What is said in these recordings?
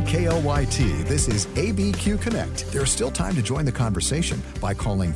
KLYT, this is ABQ Connect. There's still time to join the conversation by calling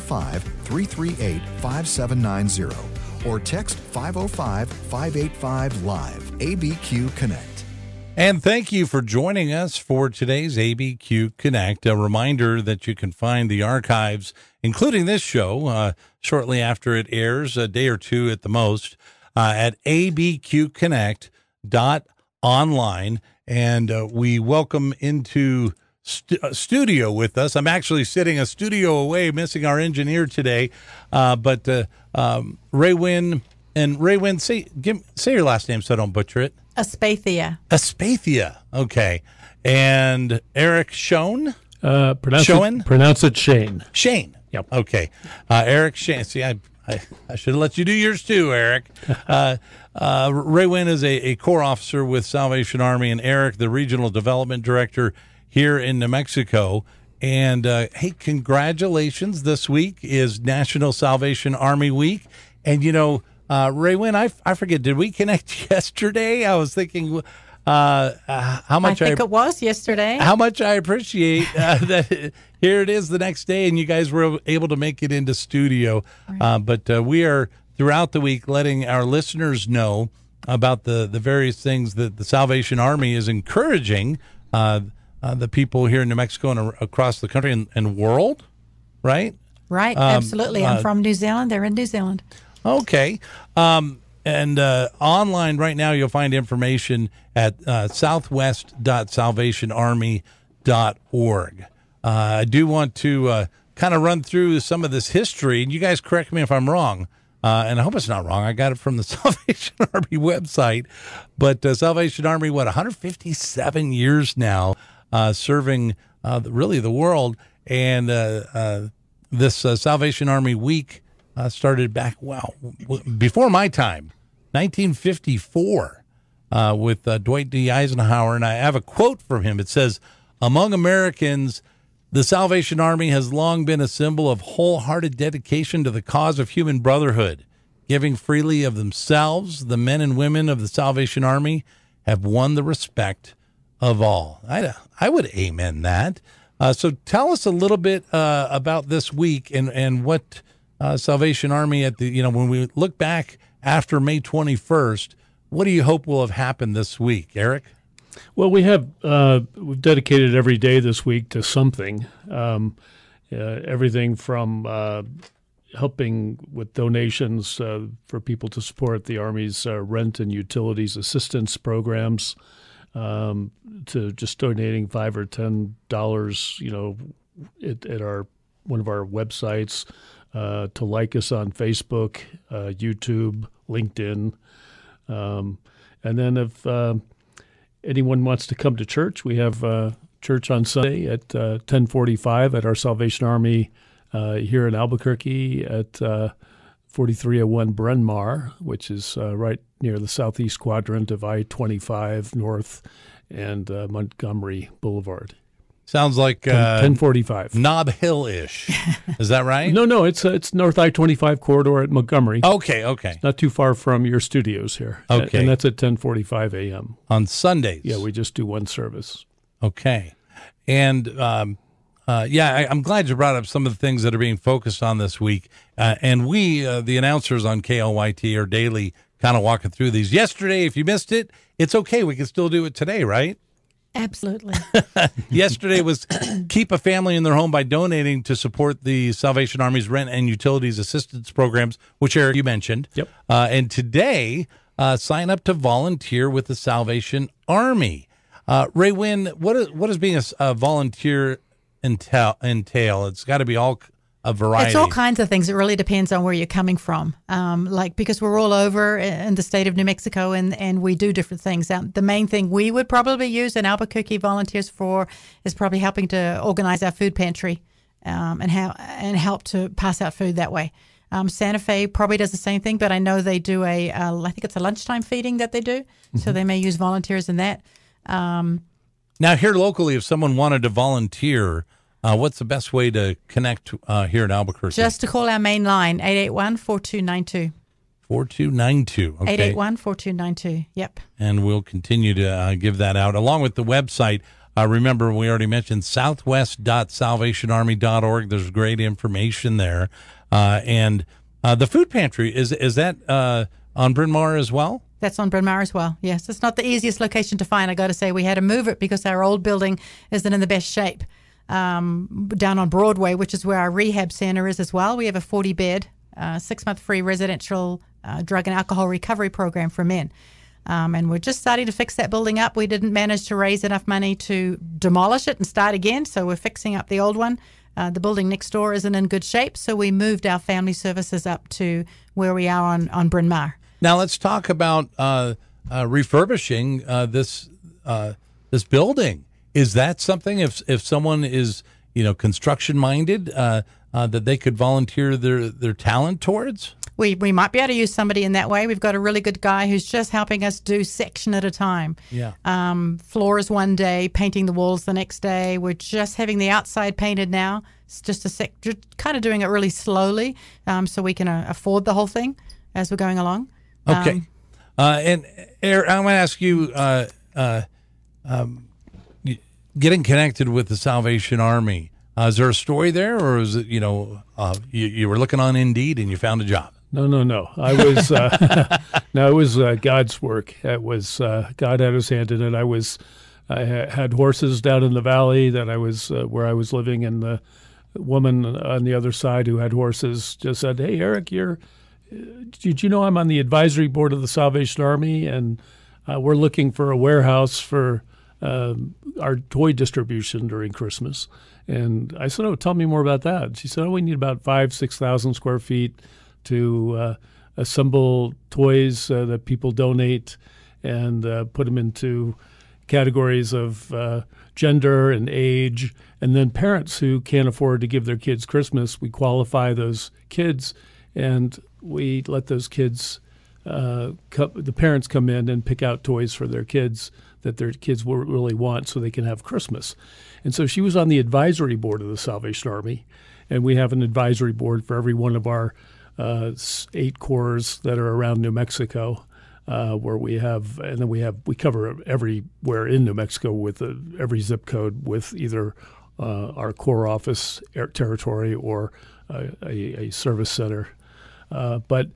505-338-5790 or text 505-585-LIVE. ABQ Connect. And thank you for joining us for today's ABQ Connect. A reminder that you can find the archives, including this show, shortly after it airs, a day or two at the most, at abqconnect.online. And we welcome into studio with us. I'm actually sitting a studio away, missing our engineer today. But Ray Wynn, and Ray Wynn, say your last name so I don't butcher it. Aspathia. Okay. And Eric Schoen? Pronounce it Shane. Shane. Yep. Okay. Eric Shane. See, I should have let you do yours too, Eric. Ray Wynn is a Corps officer with Salvation Army, and Eric, the Regional Development Director here in New Mexico. And, hey, congratulations. This week is National Salvation Army Week. And, you know, Ray Wynn, I forget, did we connect yesterday? I was thinking how much it was yesterday. How much I appreciate that here it is the next day and you guys were able to make it into studio. Right. But we are throughout the week letting our listeners know about the various things that the Salvation Army is encouraging the people here in New Mexico and across the country and world, right? Right, absolutely. I'm from New Zealand. They're in New Zealand. Okay. And online right now, you'll find information at southwest.salvationarmy.org. I do want to kind of run through some of this history, and you guys correct me if I'm wrong. And I hope it's not wrong. I got it from the Salvation Army website. But Salvation Army, 157 years now, serving really the world. And this Salvation Army Week started back, before my time, 1954, with Dwight D. Eisenhower. And I have a quote from him. It says, "Among Americans, the Salvation Army has long been a symbol of wholehearted dedication to the cause of human brotherhood. Giving freely of themselves, the men and women of the Salvation Army have won the respect of all." I would amen that. So tell us a little bit about this week and what Salvation Army when we look back after May 21st, what do you hope will have happened this week, Eric? Well, we've dedicated every day this week to something, everything from helping with donations for people to support the Army's rent and utilities assistance programs, to just donating $5 or $10, at one of our websites, to like us on Facebook, YouTube, LinkedIn. And then if anyone wants to come to church, we have church on Sunday at 10:45 at our Salvation Army here in Albuquerque at 4301 Bryn Mawr, which is right near the southeast quadrant of I-25 North and Montgomery Boulevard. Sounds like 1045 Nob Hill-ish. Is that right? No, it's North I-25 corridor at Montgomery. Okay. It's not too far from your studios here. Okay. And that's at 10:45 a.m. On Sundays? Yeah, we just do one service. Okay. And, I'm glad you brought up some of the things that are being focused on this week. And we, the announcers on KLYT, are daily kind of walking through these. Yesterday, if you missed it, it's okay. We can still do it today, right? Absolutely. Yesterday was keep a family in their home by donating to support the Salvation Army's rent and utilities assistance programs, which Eric, you mentioned. Yep. And today, sign up to volunteer with the Salvation Army. Ray Wynn, what does being a volunteer entail? It's got to be a variety. It's all kinds of things. It really depends on where you're coming from. Because we're all over in the state of New Mexico and we do different things. The main thing we would probably use in Albuquerque volunteers for is probably helping to organize our food pantry and help to pass out food that way. Santa Fe probably does the same thing, but I know they do I think it's a lunchtime feeding that they do. Mm-hmm. So they may use volunteers in that. Now here locally, if someone wanted to volunteer, what's the best way to connect here in Albuquerque? Just to call our main line, 881-4292. 4292. Okay. 881-4292. Yep. And we'll continue to give that out along with the website. Remember, we already mentioned southwest.salvationarmy.org. There's great information there. And the food pantry, is that on Bryn Mawr as well? That's on Bryn Mawr as well. Yes, it's not the easiest location to find. I got to say, we had to move it because our old building isn't in the best shape. Down on Broadway, which is where our rehab center is as well. We have a 40-bed, 6-month free residential drug and alcohol recovery program for men. And we're just starting to fix that building up. We didn't manage to raise enough money to demolish it and start again, so we're fixing up the old one. The building next door isn't in good shape, so we moved our family services up to where we are on Bryn Mawr. Now let's talk about refurbishing this building. Is that something, if someone is construction minded, that they could volunteer their talent towards? We might be able to use somebody in that way. We've got a really good guy who's just helping us do section at a time. Yeah. Floors one day, painting the walls the next day. We're just having the outside painted now. It's just kind of doing it really slowly, so we can afford the whole thing as we're going along. Okay. And Eric, I'm going to ask you, getting connected with the Salvation Army, is there a story there, or is it, you were looking on Indeed and you found a job? No. I was it was God's work. It was God had His hand in it. I had horses down in the valley that I was where I was living, and the woman on the other side who had horses just said, "Hey, Eric, did you know I'm on the advisory board of the Salvation Army, and we're looking for a warehouse for our toy distribution during Christmas?" And I said, "Oh, tell me more about that." She said, "Oh, we need about 5,000-6,000 square feet to assemble toys that people donate and put them into categories of gender and age. And then parents who can't afford to give their kids Christmas, we qualify those kids, and we let those kids, the parents come in and pick out toys for their kids that their kids will really want so they can have Christmas." And so she was on the advisory board of the Salvation Army, and we have an advisory board for every one of our 8 corps that are around New Mexico, where we cover everywhere in New Mexico with every zip code with either our corps office territory or a service center. But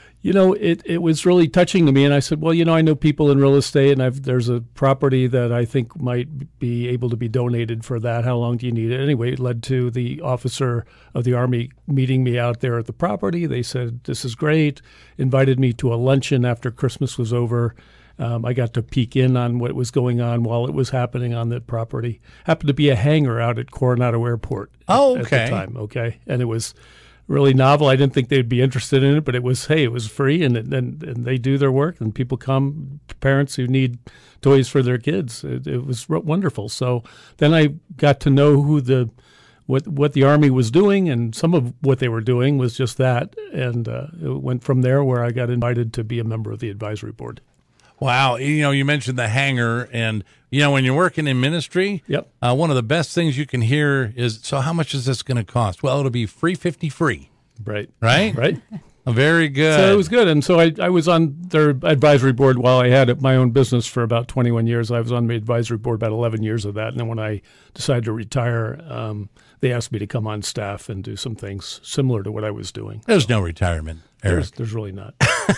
it was really touching to me, and I said, "Well, I know people in real estate, and there's a property that I think might be able to be donated for that. How long do you need it?" Anyway, it led to the officer of the Army meeting me out there at the property. They said, "This is great," invited me to a luncheon after Christmas was over. I got to peek in on what was going on while it was happening on the property. Happened to be a hangar out at Coronado Airport at the time, okay? And it was really novel. I didn't think they'd be interested in it, but it was free, and they do their work, and people come, parents who need toys for their kids. It was wonderful. So then I got to know what the Army was doing, and some of what they were doing was just that, and it went from there where I got invited to be a member of the advisory board. Wow. You mentioned the hangar, and, when you're working in ministry, yep. One of the best things you can hear is, "So how much is this going to cost?" Well, it'll be free. Right. Right? Very good. So it was good. And so I was on their advisory board while I had my own business for about 21 years. I was on the advisory board about 11 years of that. And then when I decided to retire, they asked me to come on staff and do some things similar to what I was doing. There's no retirement, Eric. There's really not.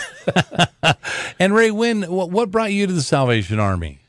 And Ray Wynn, what brought you to the Salvation Army?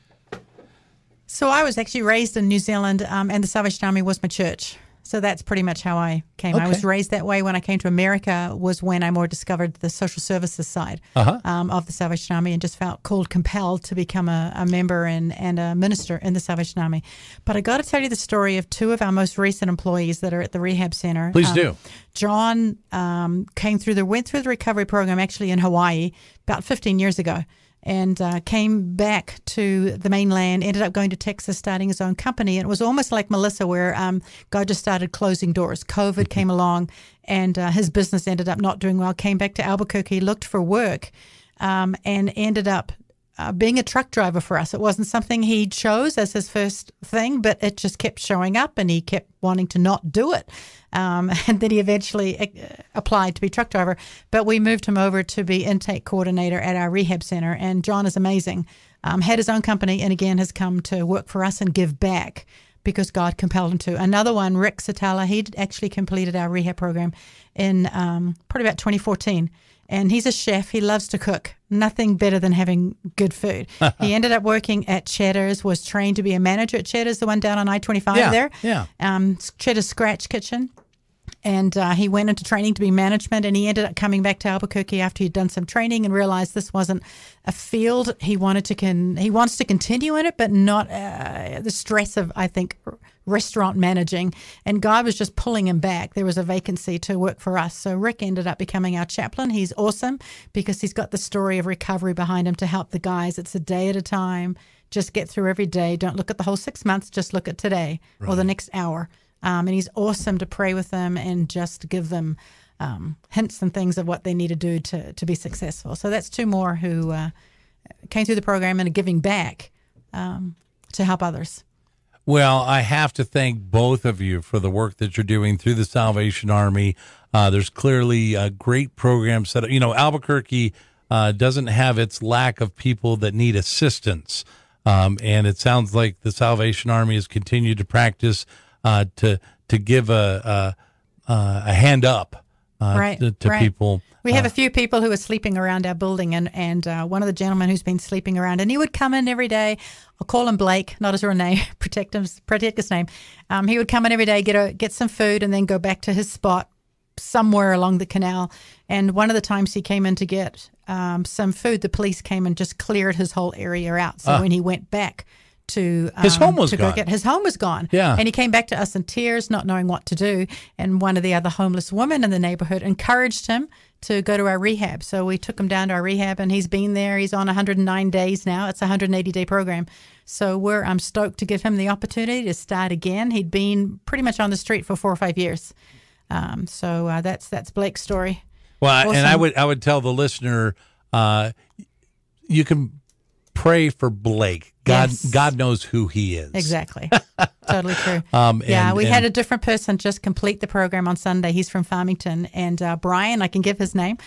So I was actually raised in New Zealand, and the Salvation Army was my church. So that's pretty much how I came. Okay. I was raised that way. When I came to America was when I more discovered the social services side of the Salvation Army, and just felt compelled to become a member and a minister in the Salvation Army. But I got to tell you the story of 2 of our most recent employees that are at the rehab center. Please do. John went through the recovery program actually in Hawaii about 15 years ago. And came back to the mainland, ended up going to Texas, starting his own company. And it was almost like Melissa, where God just started closing doors. COVID came along, and his business ended up not doing well. Came back to Albuquerque, looked for work, and ended up being a truck driver for us. It wasn't something he chose as his first thing, but it just kept showing up, and he kept wanting to not do it. And then he eventually applied to be truck driver. But we moved him over to be intake coordinator at our rehab center. And John is amazing. had his own company, and again has come to work for us and give back because God compelled him to. Another one, Rick Satala, he actually completed our rehab program in probably about 2014. And he's a chef. He loves to cook. Nothing better than having good food. He ended up working at Cheddar's, was trained to be a manager at Cheddar's, the one down on I-25 there. Yeah. Cheddar's Scratch Kitchen. And he went into training to be management, and he ended up coming back to Albuquerque after he'd done some training and realized this wasn't a field he wanted to. He wants to continue in it, but not the stress of, I think, restaurant managing. And God was just pulling him back. There was a vacancy to work for us. So Rick ended up becoming our chaplain. He's awesome because he's got the story of recovery behind him to help the guys. It's a day at a time. Just get through every day. Don't look at the whole 6 months. Just look at today or the next hour. And he's awesome to pray with them and just give them hints and things of what they need to do to be successful. So that's two more who came through the program and are giving back to help others. Well, I have to thank both of you for the work that you're doing through the Salvation Army. There's clearly a great program set up. Albuquerque doesn't have its lack of people that need assistance. And it sounds like the Salvation Army has continued to practice to give a hand up to people. We have a few people who are sleeping around our building, and one of the gentlemen who's been sleeping around, and he would come in every day. I'll call him Blake, not his real name, protect his name. He would come in every day, get some food, and then go back to his spot somewhere along the canal. And one of the times he came in to get some food, the police came and just cleared his whole area out. So when he went back to his home was gone. His home was gone. Yeah. And he came back to us in tears, not knowing what to do. And one of the other homeless women in the neighborhood encouraged him to go to our rehab. So we took him down to our rehab, and he's been there. He's on 109 days now. It's a 180-day program. So I'm stoked to give him the opportunity to start again. He'd been pretty much on the street for 4 or 5 years. So that's Blake's story. Well, Awesome. and I would tell the listener, you can pray for Blake. God knows who he is. Exactly. Totally true. We had a different person just complete the program on Sunday. He's from Farmington. And Brian, I can give his name.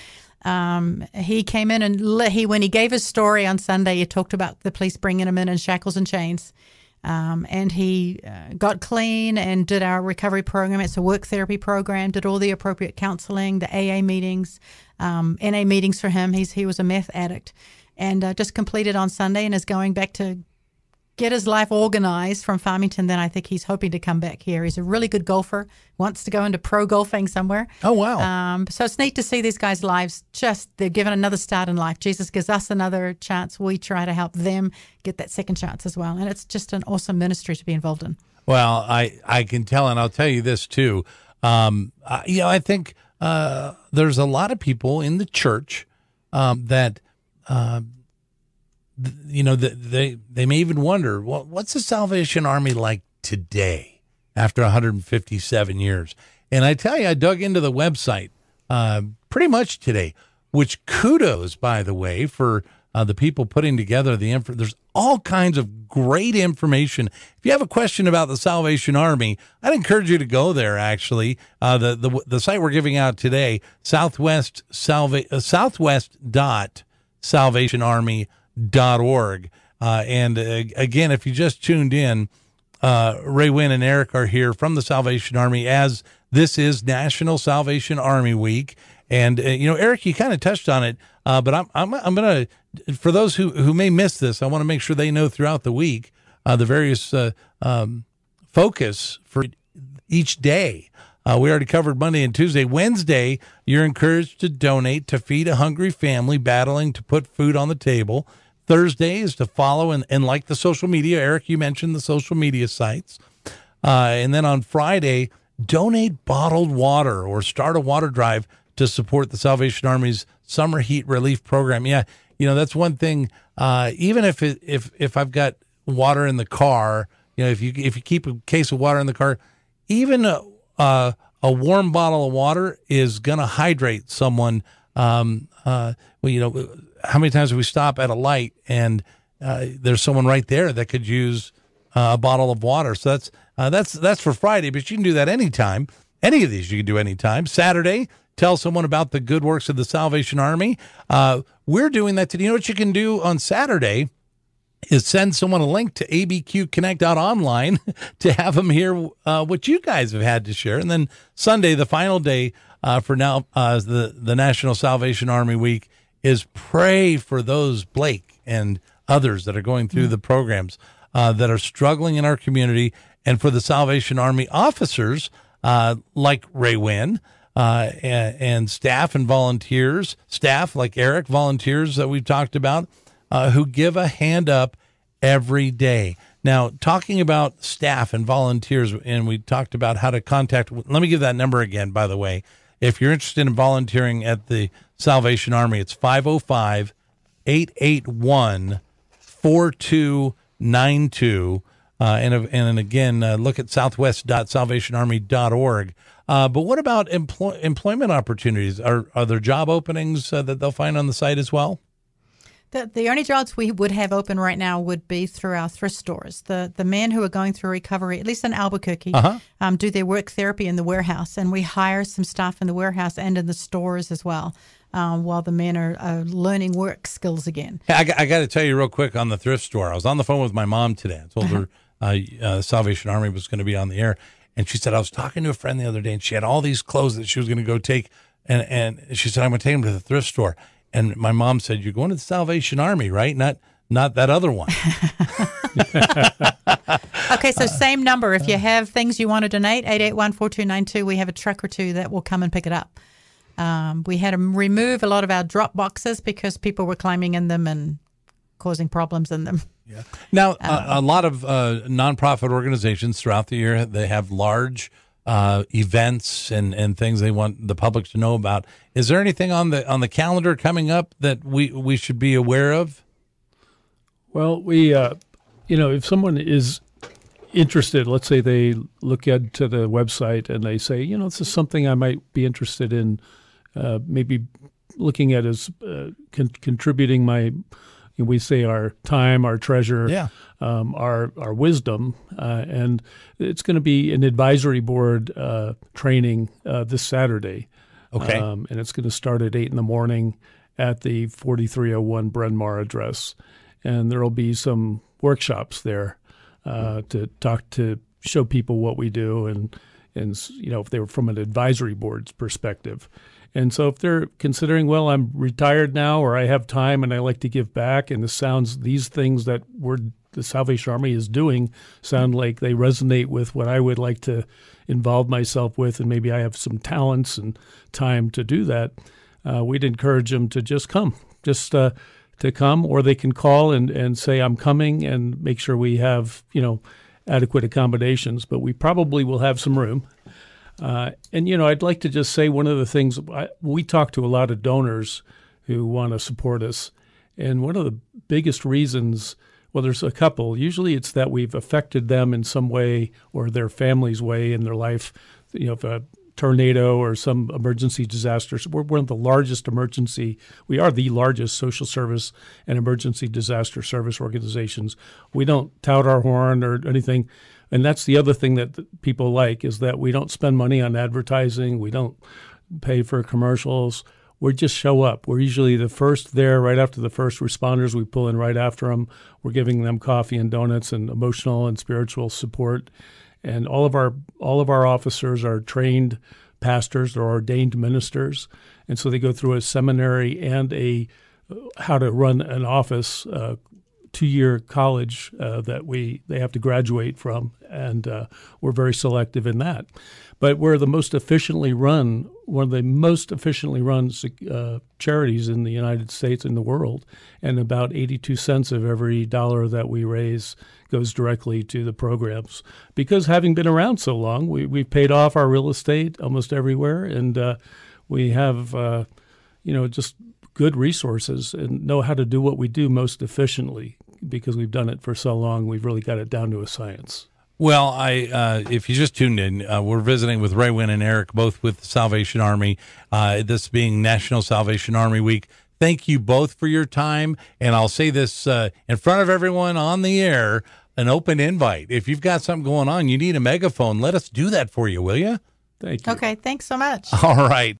He came in and when he gave his story on Sunday, he talked about the police bringing him in shackles and chains. And he got clean and did our recovery program. It's a work therapy program, did all the appropriate counseling, the AA meetings, NA meetings for him. He was a meth addict. And just completed on Sunday and is going back to get his life organized from Farmington. Then I think he's hoping to come back here. He's a really good golfer, wants to go into pro golfing somewhere. Oh, wow. So it's neat to see these guys' lives they're given another start in life. Jesus gives us another chance. We try to help them get that second chance as well. And it's just an awesome ministry to be involved in. Well, I can tell, and I'll tell you this too. I think there's a lot of people in the church that they may even wonder, what's the Salvation Army like today after 157 years? And I tell you, I dug into the website pretty much today, which kudos, by the way, for the people putting together the info. There's all kinds of great information. If you have a question about the Salvation Army, I'd encourage you to go there, actually. The site we're giving out today, southwest.salvationarmy.org. And again, if you just tuned in, Ray Wynn and Eric are here from the Salvation Army, as this is National Salvation Army Week. And, Eric, you kind of touched on it, but I'm going to, for those who may miss this, I want to make sure they know throughout the week the various focus for each day. We already covered Monday and Tuesday. Wednesday, you're encouraged to donate to feed a hungry family battling to put food on the table. Thursday is to follow and like the social media. Eric, you mentioned the social media sites. And then on Friday, donate bottled water or start a water drive to support the Salvation Army's summer heat relief program. Yeah, that's one thing. Even if I've got water in the car, if you keep a case of water in the car, even a warm bottle of water is going to hydrate someone. How many times do we stop at a light and there's someone right there that could use a bottle of water? So that's for Friday, but you can do that anytime. Any of these you can do anytime. Saturday, tell someone about the good works of the Salvation Army. We're doing that today. You know what you can do on Saturday? is send someone a link to abqconnect.online to have them hear what you guys have had to share. And then Sunday, the final day for now, the National Salvation Army Week, is pray for those, Blake and others that are going through the programs that are struggling in our community, and for the Salvation Army officers like Ray Wynn and staff and volunteers, staff like Eric, volunteers that we've talked about, who give a hand up every day. Now, talking about staff and volunteers, and we talked about how to contact, let me give that number again, by the way. If you're interested in volunteering at the Salvation Army, it's 505-881-4292. And again, look at southwest.salvationarmy.org. But what about employment opportunities? Are there job openings that they'll find on the site as well? The only jobs we would have open right now would be through our thrift stores. The men who are going through recovery, at least in Albuquerque, do their work therapy in the warehouse, and we hire some staff in the warehouse and in the stores as well, while the men are learning work skills again. I got to tell you real quick on the thrift store. I was on the phone with my mom today. I told her Salvation Army was going to be on the air, and she said, I was talking to a friend the other day, and she had all these clothes that she was going to go take, and she said, I'm going to take them to the thrift store. And my mom said, "You're going to the Salvation Army, right? Not that other one." Okay, so same number. If you have things you want to donate, 881-4292, we have a truck or two that will come and pick it up. We had to remove a lot of our drop boxes because people were climbing in them and causing problems in them. Yeah. Now, a lot of nonprofit organizations throughout the year, they have large events and things they want the public to know about. Is there anything on the calendar coming up that we should be aware of? Well, we, if someone is interested, let's say they look into the website and they say, this is something I might be interested in, maybe looking at as contributing my, we say our time, our treasure, our wisdom, and it's going to be an advisory board training this Saturday. Okay. And it's going to start at 8 a.m. at the 4301 Bryn Mawr address. And there will be some workshops there to show people what we do and if they were from an advisory board's perspective. And so if they're considering, well, I'm retired now or I have time and I like to give back, and these things that the Salvation Army is doing sound like they resonate with what I would like to involve myself with, and maybe I have some talents and time to do that, we'd encourage them to just come, to come, or they can call and say, I'm coming, and make sure we have, adequate accommodations, but we probably will have some room. I'd like to just say one of the things, we talk to a lot of donors who want to support us, and one of the biggest reasons, well, there's a couple. Usually it's that we've affected them in some way or their family's way in their life, if a tornado or some emergency disaster. So we're one of the largest we are the largest social service and emergency disaster service organizations. We don't tout our horn or anything. And that's the other thing that people like, is that we don't spend money on advertising. We don't pay for commercials. We just show up. We're usually the first there right after the first responders. We pull in right after them. We're giving them coffee and donuts and emotional and spiritual support. And all of our officers are trained pastors. They're ordained ministers. And so they go through a seminary and how to run an office 2-year college that they have to graduate from, and we're very selective in that. But we're one of the most efficiently run charities in the United States and the world, and about 82 cents of every dollar that we raise goes directly to the programs. Because having been around so long, we've paid off our real estate almost everywhere, and we have just good resources and know how to do what we do most efficiently. Because we've done it for so long, we've really got it down to a science. Well, if you just tuned in, we're visiting with Ray Wynn and Eric, both with the Salvation Army, this being National Salvation Army Week. Thank you both for your time, and I'll say this in front of everyone on the air, an open invite. If you've got something going on, you need a megaphone, let us do that for you, will you? Thank you. Okay, thanks so much. All right.